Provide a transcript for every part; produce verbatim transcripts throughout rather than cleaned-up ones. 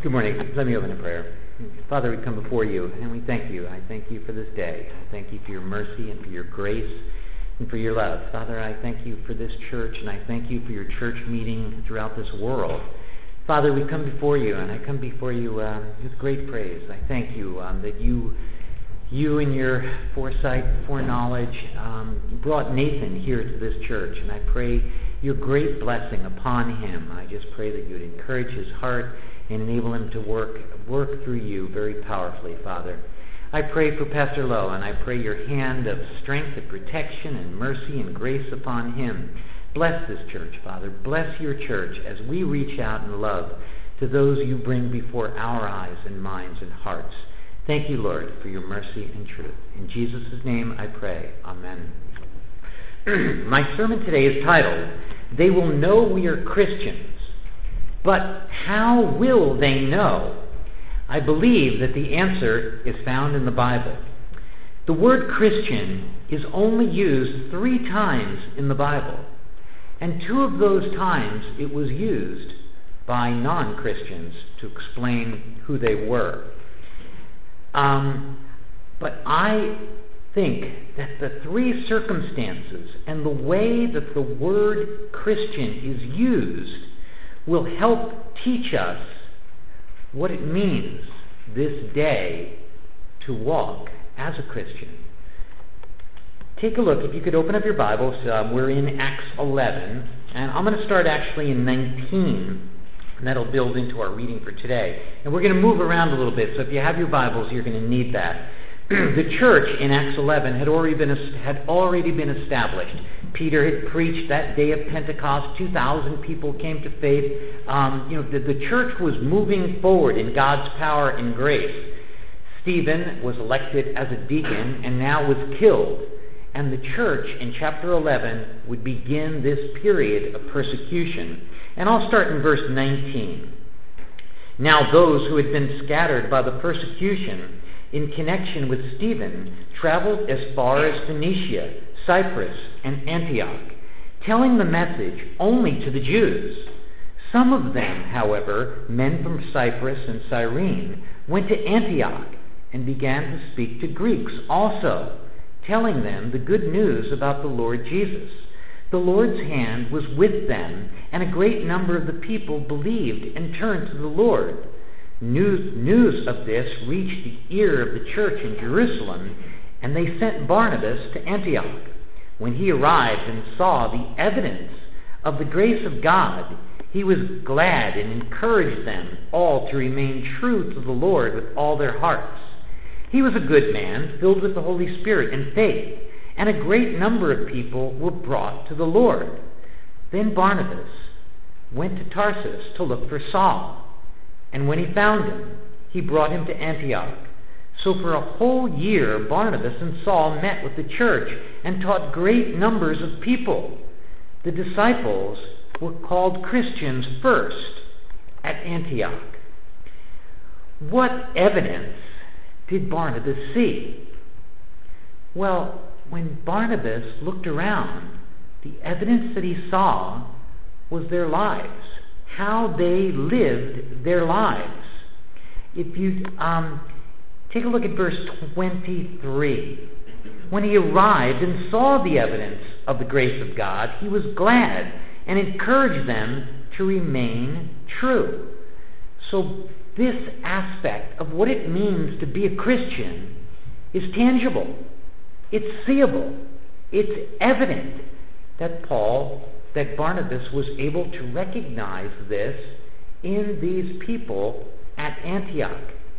Good morning. Let me open in prayer. Father, we come before you, and we thank you. I thank you for this day. I thank you for your mercy and for your grace and for your love. Father, I thank you for this church, and I thank you for your church meeting throughout this world. Father, we come before you, and I come before you um, with great praise. I thank you um, that you, you in your foresight, foreknowledge, um, brought Nathan here to this church, and I pray your great blessing upon him. I just pray that you would encourage his heart and enable him to work work through you very powerfully, Father. I pray for Pastor Lowe, and I pray your hand of strength and protection and mercy and grace upon him. Bless this church, Father. Bless your church as we reach out in love to those you bring before our eyes and minds and hearts. Thank you, Lord, for your mercy and truth. In Jesus' name I pray. Amen. My sermon today is titled, They Will Know We Are Christians. But how will they know? I believe that the answer is found in the Bible. The word Christian is only used three times in the Bible, and two of those times it was used by non-Christians to explain who they were. Um, but I think that the three circumstances and the way that the word Christian is used will help teach us what it means this day to walk as a Christian. Take a look, if you could open up your Bibles, um, we're in Acts eleven, and I'm going to start actually in nineteen, and that'll build into our reading for today. And we're going to move around a little bit, so if you have your Bibles, you're going to need that. The church in Acts eleven had already been had already been established. Peter had preached that day of Pentecost. two thousand people came to faith. Um, you know, the, the church was moving forward in God's power and grace. Stephen was elected as a deacon and now was killed. And the church in chapter eleven would begin this period of persecution. And I'll start in verse nineteen. Now those who had been scattered by the persecution in connection with Stephen traveled as far as Phoenicia, Cyprus, and Antioch, telling the message only to the Jews. Some of them, however, men from Cyprus and Cyrene, went to Antioch and began to speak to Greeks also, telling them the good news about the Lord Jesus. The Lord's hand was with them, and a great number of the people believed and turned to the Lord. News, news of this reached the ear of the church in Jerusalem, and they sent Barnabas to Antioch. When he arrived and saw the evidence of the grace of God, he was glad and encouraged them all to remain true to the Lord with all their hearts. He was a good man, filled with the Holy Spirit and faith, and a great number of people were brought to the Lord. Then Barnabas went to Tarsus to look for Saul. And when he found him, he brought him to Antioch. So for a whole year, Barnabas and Saul met with the church and taught great numbers of people. The disciples were called Christians first at Antioch. What evidence did Barnabas see? Well, when Barnabas looked around, the evidence that he saw was their lives. How they lived their lives. If you um, take a look at verse twenty-three. When he arrived and saw the evidence of the grace of God, he was glad and encouraged them to remain true. So this aspect of what it means to be a Christian is tangible. It's seeable. It's evident that Paul that Barnabas was able to recognize this in these people at Antioch.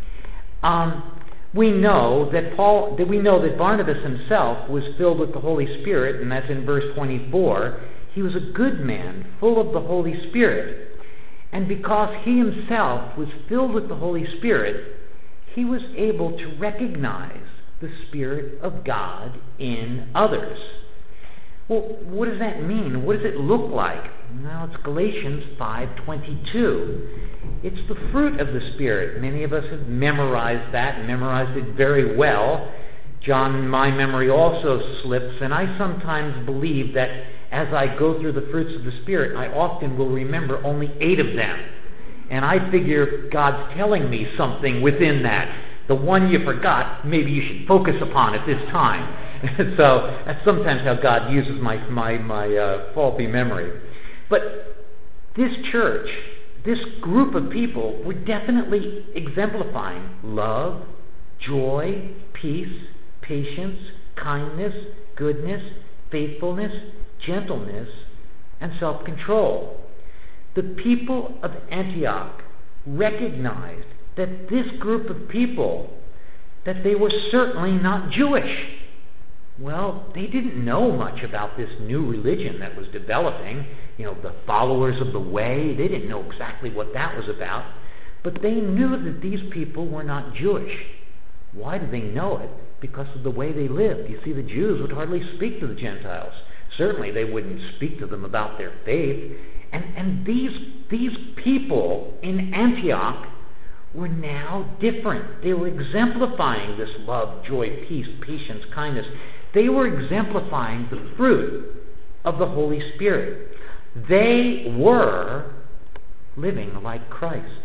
Um, we know that Paul, that we know that Barnabas himself was filled with the Holy Spirit, and that's in verse twenty-four. He was a good man, full of the Holy Spirit. And because he himself was filled with the Holy Spirit, he was able to recognize the Spirit of God in others. Well, what does that mean? What does it look like? Well, it's Galatians five twenty-two. It's the fruit of the Spirit. Many of us have memorized that and memorized it very well. John, my memory also slips, and I sometimes believe that as I go through the fruits of the Spirit, I often will remember only eight of them. and I figure God's telling me something within that. The one you forgot, maybe you should focus upon at this time. So that's sometimes how God uses my my my uh, faulty memory. But this church, this group of people, were definitely exemplifying love, joy, peace, patience, kindness, goodness, faithfulness, gentleness, and self-control. The people of Antioch recognized that this group of people, that they were certainly not Jewish. Well, they didn't know much about this new religion that was developing, you know, the followers of the way. They didn't know exactly what that was about, but they knew that these people were not Jewish. Why did they know it? Because of the way they lived. You see, the Jews would hardly speak to the Gentiles. Certainly they wouldn't speak to them about their faith. And, and these, these people in Antioch were now different. They were exemplifying this love, joy, peace, patience, kindness. They were exemplifying the fruit of the Holy Spirit. They were living like Christ.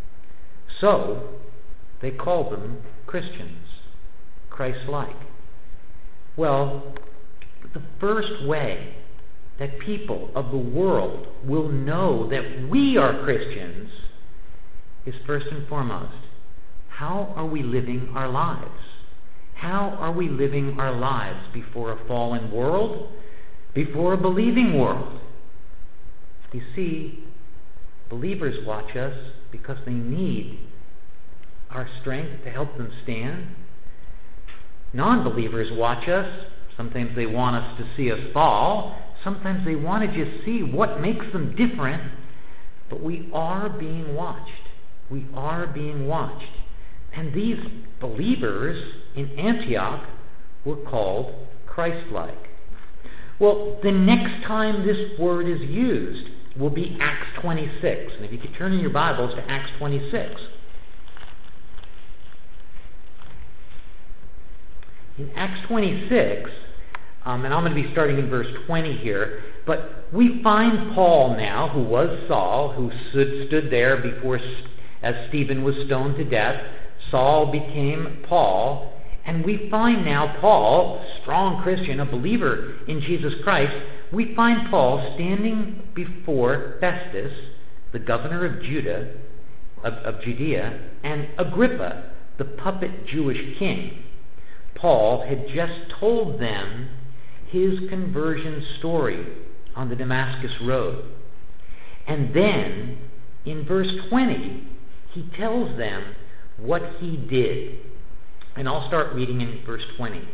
So, they called them Christians, Christ-like. Well, the first way that people of the world will know that we are Christians is first and foremost, how are we living our lives? How are we living our lives before a fallen world, before a believing world? You see, believers watch us because they need our strength to help them stand. Non-believers watch us. Sometimes they want us to see us fall. Sometimes they want to just see what makes them different. But we are being watched. We are being watched. And these believers in Antioch were called Christ-like. Well, the next time this word is used will be Acts twenty-six. And if you could turn in your Bibles to Acts twenty-six. In Acts twenty-six, um, and I'm going to be starting in verse twenty here, but we find Paul now, who was Saul, who stood, stood there before, as Stephen was stoned to death. Saul became Paul, and we find now Paul, a strong Christian, a believer in Jesus Christ, we find Paul standing before Festus, the governor of Judah, of, of Judea, and Agrippa, the puppet Jewish king. Paul had just told them his conversion story on the Damascus Road. And then, in verse twenty, he tells them what he did. And I'll start reading in verse twenty.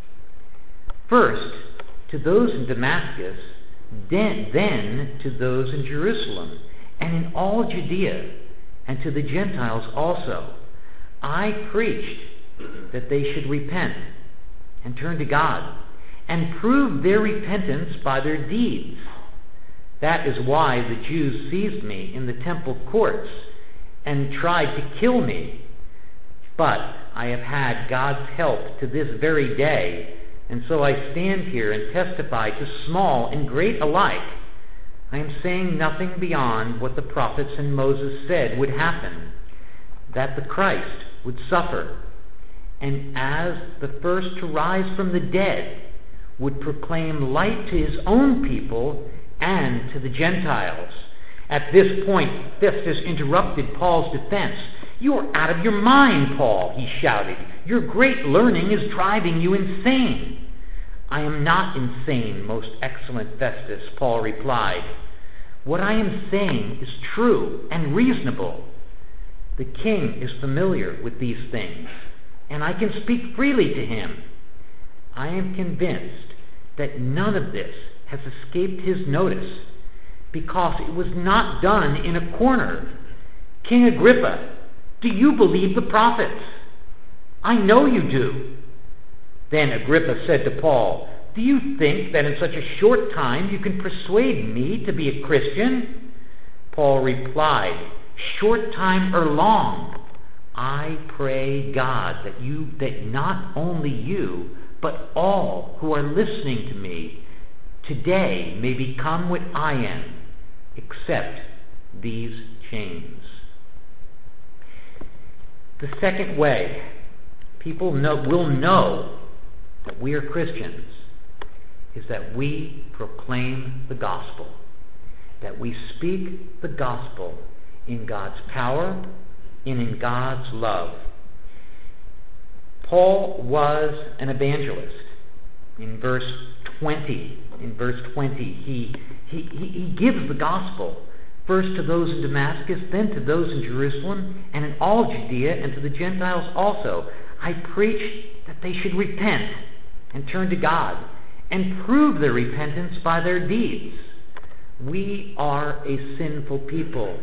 First, to those in Damascus, then, then to those in Jerusalem, and in all Judea, and to the Gentiles also, I preached that they should repent and turn to God, and prove their repentance by their deeds. That is why the Jews seized me in the temple courts and tried to kill me. But I have had God's help to this very day, and so I stand here and testify to small and great alike. I am saying nothing beyond what the prophets and Moses said would happen, that the Christ would suffer, and as the first to rise from the dead, would proclaim light to his own people and to the Gentiles. At this point, Festus interrupted Paul's defense. "You are out of your mind, Paul," he shouted. "Your great learning is driving you insane." "I am not insane, most excellent Festus," Paul replied. "What I am saying is true and reasonable. The king is familiar with these things, and I can speak freely to him. I am convinced that none of this has escaped his notice, because it was not done in a corner. King Agrippa, do you believe the prophets? I know you do." Then Agrippa said to Paul, "Do you think that in such a short time you can persuade me to be a Christian?" Paul replied, "Short time or long, I pray God that you, that not only you, but all who are listening to me today may become what I am, except these chains." The second way people know, will know that we are Christians is that we proclaim the gospel, that we speak the gospel in God's power and in God's love. Paul was an evangelist. In verse twenty, in verse twenty, he, he, he gives the gospel first to those in Damascus, then to those in Jerusalem, and in all Judea, and to the Gentiles also. I preach that they should repent and turn to God and prove their repentance by their deeds. We are a sinful people.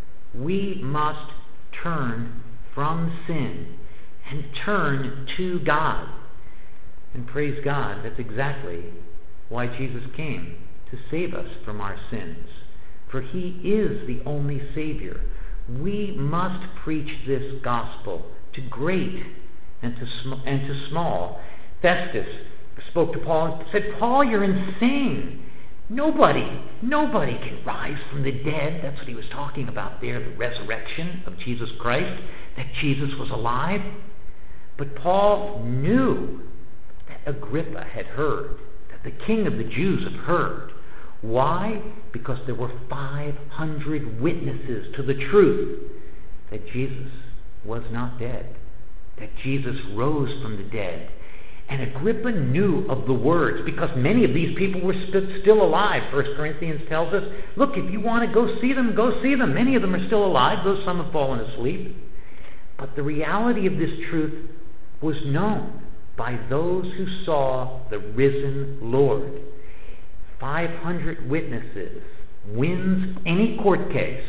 We must turn from sin and turn to God. And praise God, that's exactly why Jesus came, to save us from our sins. For he is the only Savior. We must preach this gospel to great and to, sm- and to small. Festus spoke to Paul and said, Paul, you're insane. Nobody, nobody can rise from the dead. That's what he was talking about there, the resurrection of Jesus Christ, that Jesus was alive. But Paul knew that Agrippa had heard, that the king of the Jews had heard. Why? Because there were five hundred witnesses to the truth that Jesus was not dead, that Jesus rose from the dead. And Agrippa knew of the words, because many of these people were st- still alive. First Corinthians tells us, look, if you want to go see them, go see them. Many of them are still alive, though some have fallen asleep. But the reality of this truth was known by those who saw the risen Lord. five hundred witnesses wins any court case.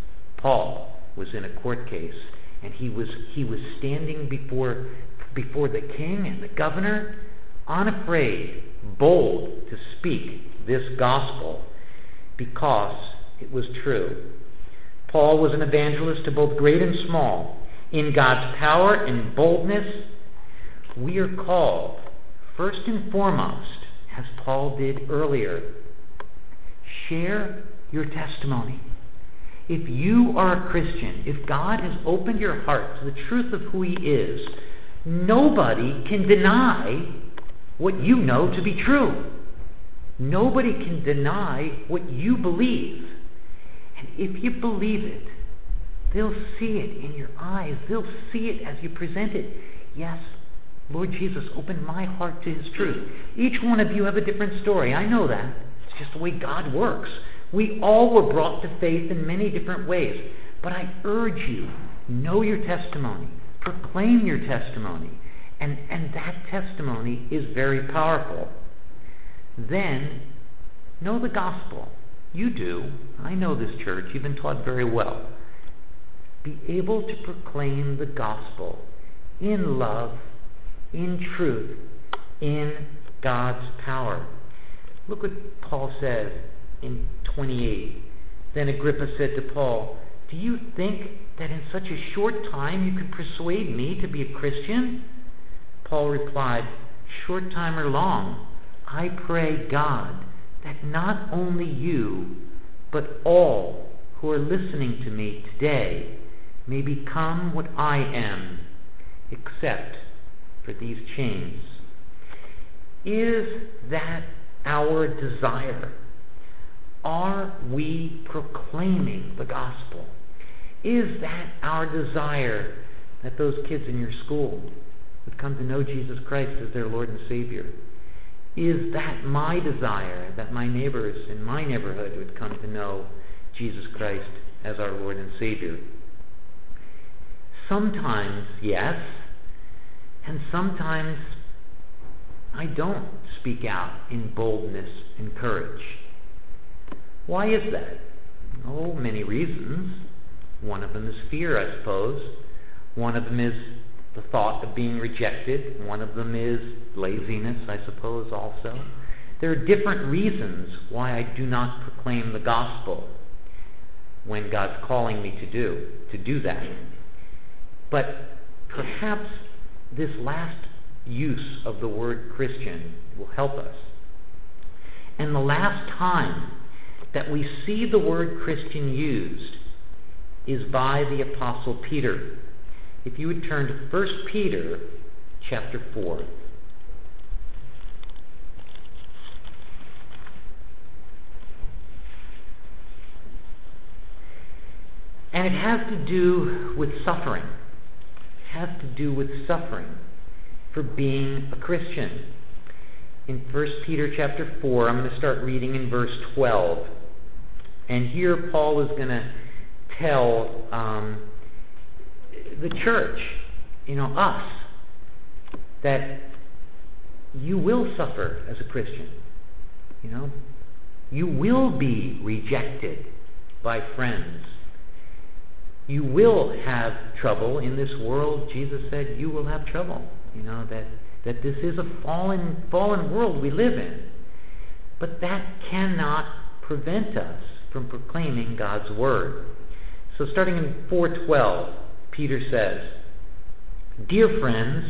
Paul was in a court case, and he was he was standing before before the king and the governor, unafraid, bold to speak this gospel because it was true. Paul was an evangelist to both great and small. In God's power and boldness, we are called, first and foremost, as Paul did earlier, share your testimony. If you are a Christian, if God has opened your heart to the truth of who he is, nobody can deny what you know to be true. Nobody can deny what you believe. And if you believe it, they'll see it in your eyes. They'll see it as you present it. Yes, Lord Jesus opened my heart to his truth. Each one of you have a different story. I know that. It's just the way God works. We all were brought to faith in many different ways. But I urge you, know your testimony. Proclaim your testimony. And, and that testimony is very powerful. Then, know the gospel. You do. I know this church. You've been taught very well. Be able to proclaim the gospel in love, in truth, in God's power. Look what Paul says in twenty-eight. Then Agrippa said to Paul, do you think that in such a short time you could persuade me to be a Christian? Paul replied, short time or long, I pray God that not only you, but all who are listening to me today may become what I am, except for these chains. Is that our desire? Are we proclaiming the gospel? Is that our desire that those kids in your school would come to know Jesus Christ as their Lord and Savior? Is that my desire that my neighbors in my neighborhood would come to know Jesus Christ as our Lord and Savior? Sometimes, yes, and sometimes I don't speak out in boldness and courage. Why is that? Oh, many reasons. One of them is fear, I suppose. One of them is the thought of being rejected. One of them is laziness, I suppose, also. There are different reasons why I do not proclaim the gospel when God's calling me to do, to do that. But perhaps this last use of the word Christian will help us. And the last time that we see the word Christian used is by the Apostle Peter. if you would turn to First Peter chapter four. And it has to do with suffering. It has to do with suffering for being a Christian. In First Peter chapter four, I'm going to start reading in verse twelve. And here Paul is going to tell um, the church, you know, us, that you will suffer as a Christian. You know, you will be rejected by friends. You will have trouble in this world. Jesus said you will have trouble. You know, that, that this is a fallen, fallen world we live in. But that cannot prevent us from proclaiming God's word. So starting in four twelve, Peter says, "Dear friends,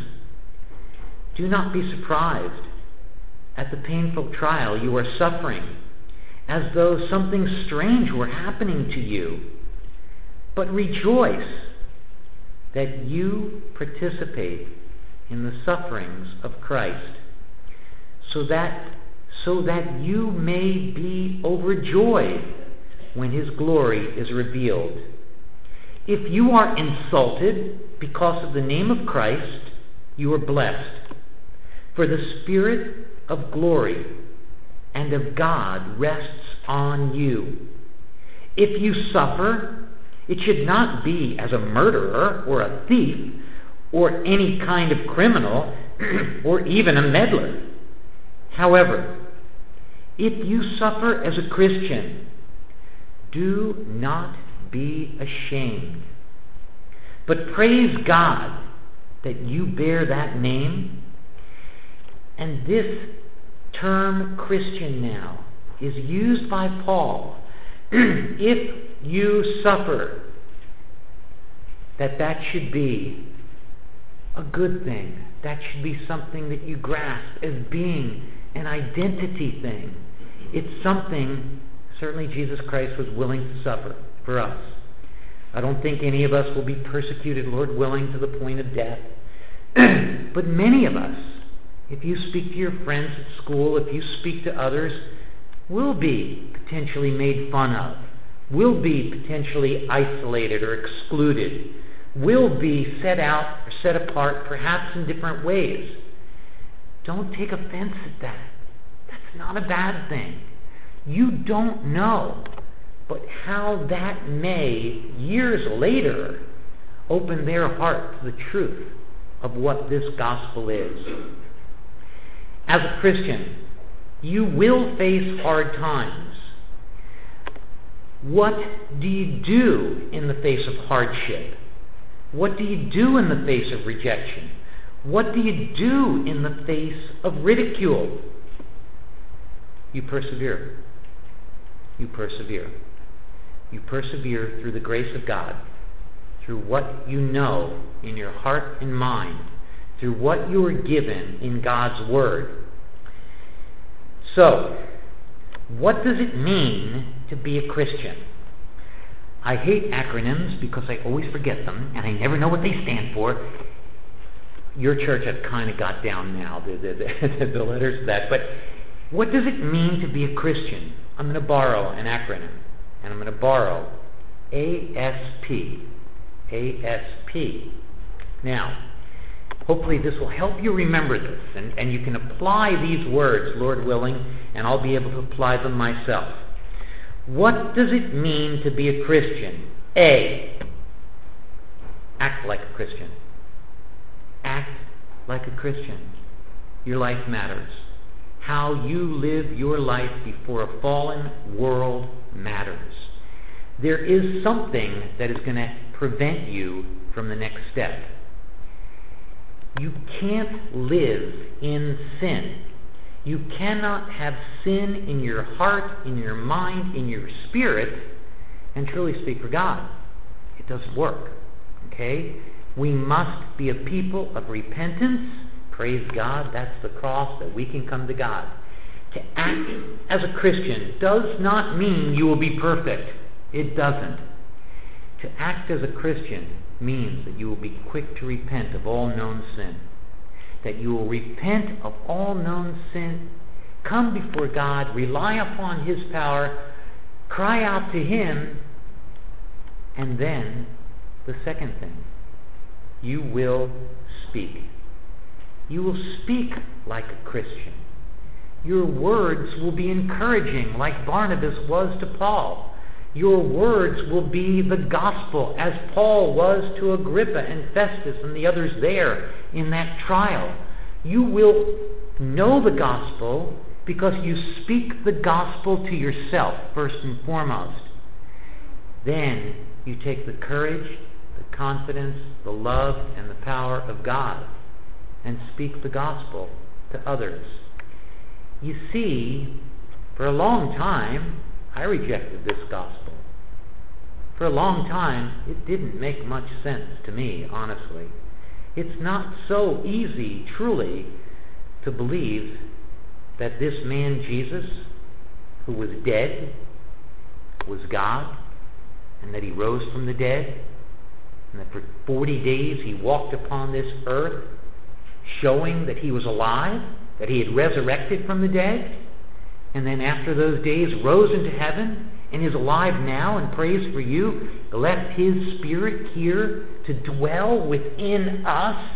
do not be surprised at the painful trial you are suffering, as though something strange were happening to you. But rejoice that you participate in the sufferings of Christ, so that so that you may be overjoyed when his glory is revealed. If you are insulted because of the name of Christ, you are blessed, for the Spirit of glory and of God rests on you. If you suffer, it should not be as a murderer or a thief or any kind of criminal or even a meddler. However, if you suffer as a Christian, do not be ashamed, but praise God that you bear that name." And this term Christian now is used by Paul. If you suffer, that that should be a good thing. That should be something that you grasp as being an identity thing. It's something certainly Jesus Christ was willing to suffer for us. I don't think any of us will be persecuted, Lord willing, to the point of death. But many of us, if you speak to your friends at school, if you speak to others, will be potentially made fun of, will be potentially isolated or excluded, will be set out or set apart perhaps in different ways. Don't take offense at that. That's not a bad thing. You don't know, but how that may, years later, open their heart to the truth of what this gospel is. As a Christian, you will face hard times. What do you do in the face of hardship? What do you do in the face of rejection? What do you do in the face of ridicule? You persevere. You persevere. You persevere through the grace of God, through what you know in your heart and mind, through what you are given in God's Word. So, what does it mean to be a Christian? I hate acronyms because I always forget them, and I never know what they stand for. Your church has kind of got down now, the, the, the, the letters of that. But what does it mean to be a Christian? I'm going to borrow an acronym, and I'm going to borrow A S P. A S P. Now, hopefully this will help you remember this, and, and you can apply these words, Lord willing, and I'll be able to apply them myself. What does it mean to be a Christian? A, act like a Christian. Act like a Christian. Your life matters. How you live your life before a fallen world matters. There is something that is going to prevent you from the next step. You can't live in sin. You cannot have sin in your heart, in your mind, in your spirit, and truly speak for God. It doesn't work. Okay? We must be a people of repentance. Praise God, that's the cross that we can come to God. To act as a Christian does not mean you will be perfect. It doesn't. To act as a Christian means that you will be quick to repent of all known sin. That you will repent of all known sin, come before God, rely upon His power, cry out to Him, and then the second thing, you will speak. You will speak like a Christian. Your words will be encouraging, like Barnabas was to Paul. Your words will be the gospel, as Paul was to Agrippa and Festus and the others there in that trial. You will know the gospel because you speak the gospel to yourself, first and foremost. Then you take the courage, the confidence, the love, and the power of God and speak the gospel to others. You see, for a long time, I rejected this gospel. For a long time, it didn't make much sense to me, honestly. It's not so easy, truly, to believe that this man, Jesus, who was dead, was God, and that He rose from the dead, and that for forty days He walked upon this earth, showing that He was alive, that He had resurrected from the dead, and then after those days rose into heaven, and is alive now and prays for you, left His Spirit here to dwell within us.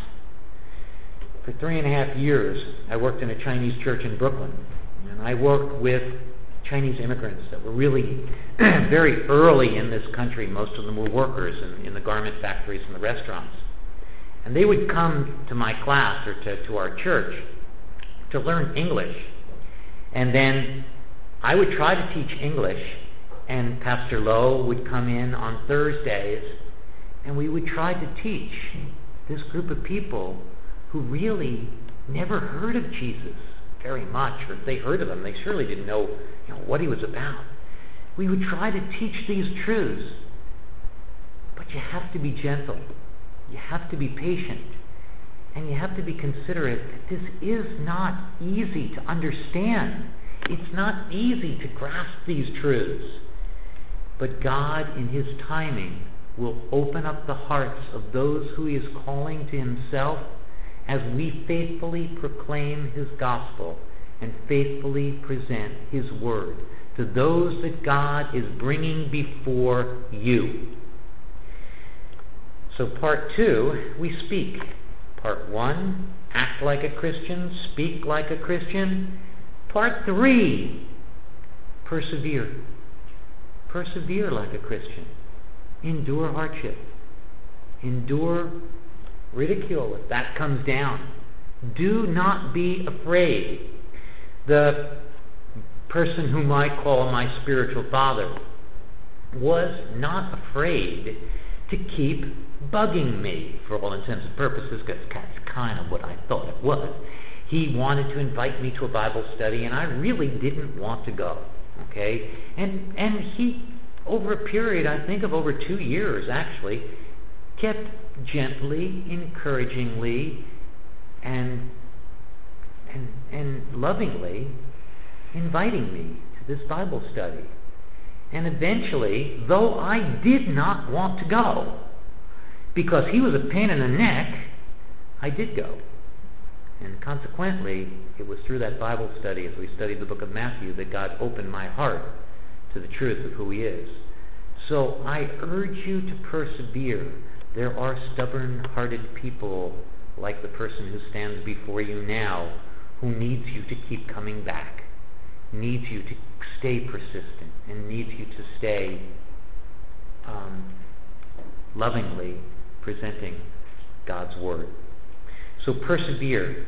For three and a half years, I worked in a Chinese church in Brooklyn, and I worked with Chinese immigrants that were really very early in this country. Most of them were workers in, in the garment factories and the restaurants. And they would come to my class or to, to our church to learn English. And then I would try to teach English, and Pastor Lowe would come in on Thursdays, and we would try to teach this group of people who really never heard of Jesus very much, or if they heard of Him, they surely didn't know, you know what He was about. We would try to teach these truths, but you have to be gentle. You have to be patient. And you have to be considerate that this is not easy to understand. It's not easy to grasp these truths. But God, in His timing, will open up the hearts of those who He is calling to Himself as we faithfully proclaim His gospel and faithfully present His word to those that God is bringing before you. So part two, we speak. Part one, act like a Christian, speak like a Christian. Part three, persevere. Persevere like a Christian. Endure hardship. Endure ridicule if that comes down. Do not be afraid. The person whom I call my spiritual father was not afraid to keep bugging me, for all intents and purposes, because that's kind of what I thought it was. He wanted to invite me to a Bible study, and I really didn't want to go. Okay? And and he, over a period, I think of over two years, actually, kept gently, encouragingly, and and and lovingly inviting me to this Bible study. And eventually, though I did not want to go, because he was a pain in the neck, I did go. And consequently, it was through that Bible study, as we studied the book of Matthew, that God opened my heart to the truth of who He is. So I urge you to persevere. There are stubborn-hearted people, like the person who stands before you now, who needs you to keep coming back, needs you to stay persistent, and needs you to stay um, lovingly presenting God's Word. So persevere.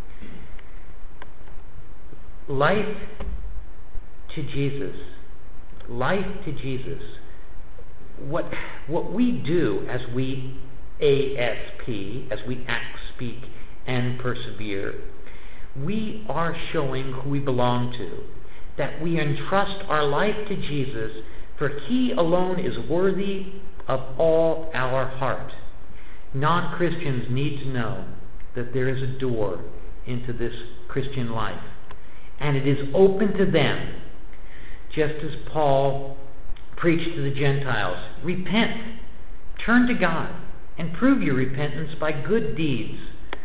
Life to Jesus. Life to Jesus. What what we do as we A S P, as we act, speak, and persevere, we are showing who we belong to. That we entrust our life to Jesus, for He alone is worthy of all our heart. Non-Christians need to know that there is a door into this Christian life, and it is open to them, just as Paul preached to the Gentiles. Repent, turn to God, and prove your repentance by good deeds.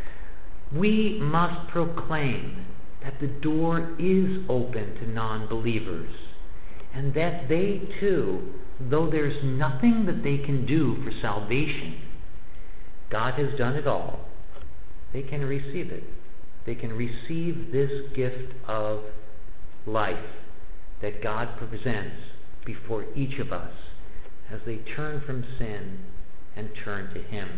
We must proclaim that the door is open to non-believers, and that they too, though there's nothing that they can do for salvation, God has done it all. They can receive it. They can receive this gift of life that God presents before each of us as they turn from sin and turn to Him.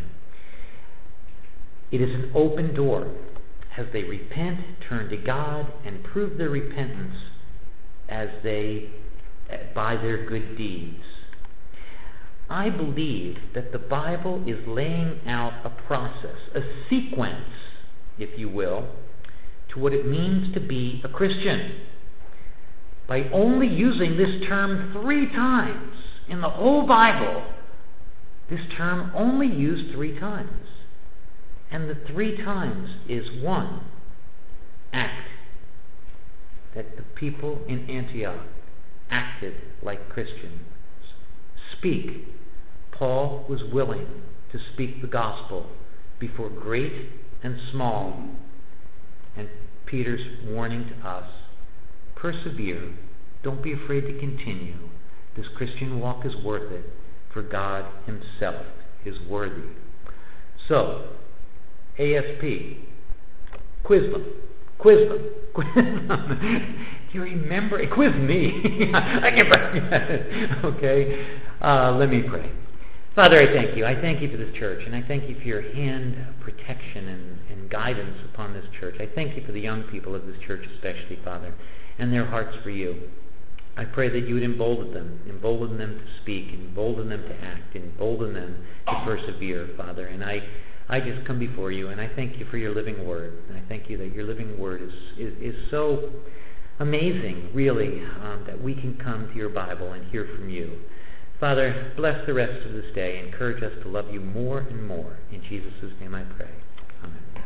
It is an open door as they repent, turn to God, and prove their repentance as they by their good deeds. I believe that the Bible is laying out a process, a sequence, if you will, to what it means to be a Christian. By only using this term three times in the whole Bible, this term only used three times. And the three times is one, act. That the people in Antioch acted like Christians. Speak. Paul was willing to speak the gospel before great and small. And Peter's warning to us, persevere. Don't be afraid to continue. This Christian walk is worth it, for God Himself is worthy. So, A S P, quiz them. Quiz them. Quiz them. Do you remember? Quiz me. I can. Okay. Uh, let me pray. Father, I thank you. I thank you for this church, and I thank you for your hand of protection and, and guidance upon this church. I thank you for the young people of this church especially, Father, and their hearts for you. I pray that you would embolden them, embolden them to speak, embolden them to act, embolden them to persevere, Father. And I, I just come before you, and I thank you for your living word. And I thank you that your living word is, is, is so amazing, really, um, that we can come to your Bible and hear from you. Father, bless the rest of this day. Encourage us to love you more and more. In Jesus' name I pray. Amen.